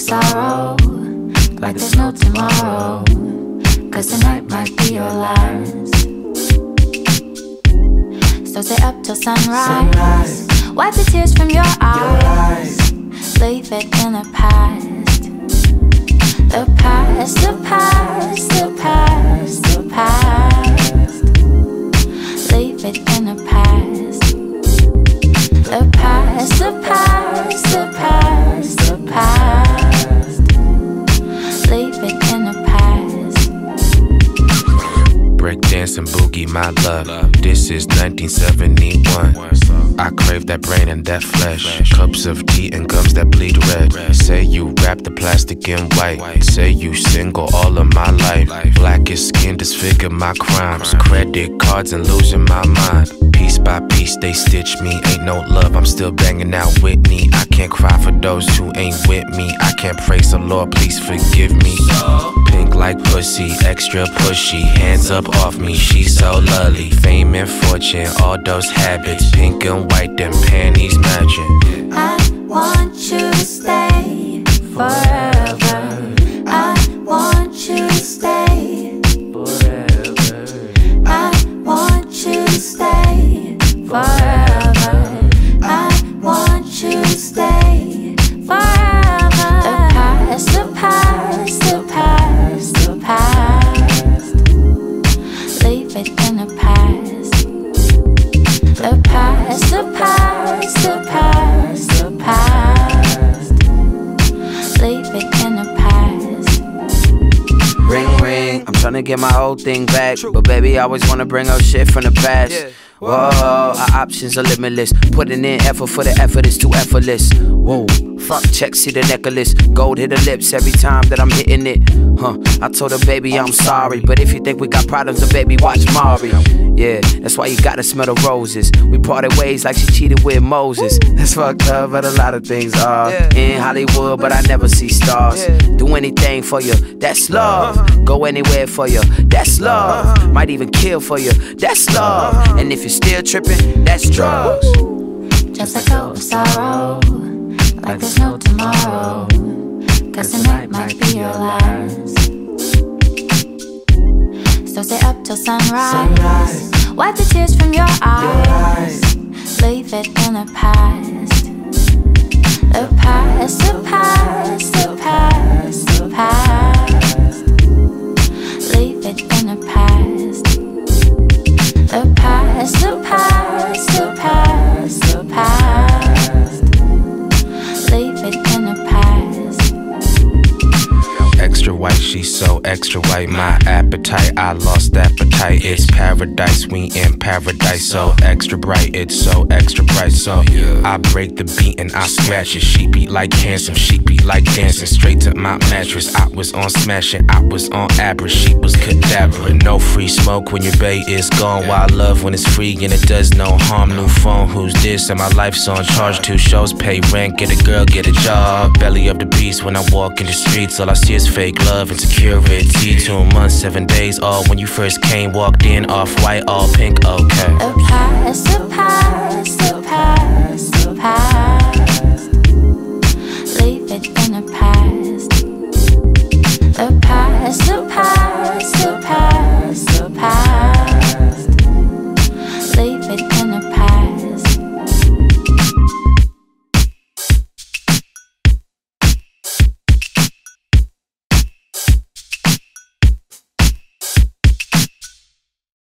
sorrow, like there's no tomorrow, 'cause tonight might be your last. So stay up till sunrise. Wipe the tears from your eyes. Leave it in the past. The past, the past, the past, the past. Leave it in the past. The past, the past, the past, the past. Leave it in the past. Breakdance and boogie, my love. This is 1971. I crave that brain and that flesh. Cups of tea and gums that bleed red. Say you wrap the plastic in white. Say you single all of my life. Blackest skin disfigure my crimes. Credit cards and losing my mind. Piece by piece they stitch me. Ain't no love, I'm still banging out Whitney. I can't cry for those who ain't with me. I can't praise the Lord, please forgive me. Pink like pussy, extra pushy. Hands up off me, she's so lovely. Fame and fortune, all those habits. Pink and white, them panties matching. I want you to stay forever. I want you to stay forever. I want you to stay forever. I want you to stay forever. The past, the past, the past, the past. Leave it in the past. The past, the past, the past, the past. Leave it in the past. Ring ring, I'm tryna get my whole thing back, but baby I always wanna bring up shit from the past. Whoa, our options are limitless. Putting in effort for the effort is too effortless. Whoa, fuck check, see the necklace. Gold hit the lips every time that I'm hitting it. I told her, baby, I'm sorry, but if you think we got problems, then baby, watch Mari. Yeah, that's why you gotta smell the roses. We parted ways like she cheated with Moses. That's fucked up, but a lot of things are. In Hollywood, but I never see stars. Do anything for you, that's love. Go anywhere for you, that's love. Might even kill for you, that's love. And if you're still tripping, that's drugs. Just let go of sorrow, like there's no tomorrow, 'cause tonight might be your last. So stay up till sunrise. Wipe the tears from your eyes. Leave it in the past. The past, the past, the past, the past. Leave it in the past. The past, the past, the past, the past. Leave it in the past. Extra white, she's so extra white. My appetite, I lost appetite. It's paradise, we in paradise. So extra bright, it's so extra bright. So I break the beat and I scratch it. She beat like handsome, she beat like dancing. Straight to my mattress, I was on smashing, I was on average, she was cadaver. No free smoke when your bae is gone. Wild love when it's free and it does no harm. New phone, who's this? And my life's on charge. 2 shows, pay rent, get a girl, get a job. Belly of the beast when I walk in the streets. All I see is fake love and security. 2 months, 7 days, all when you first came. Walked in, off-white, all pink, okay. The past, the past, the past, the past.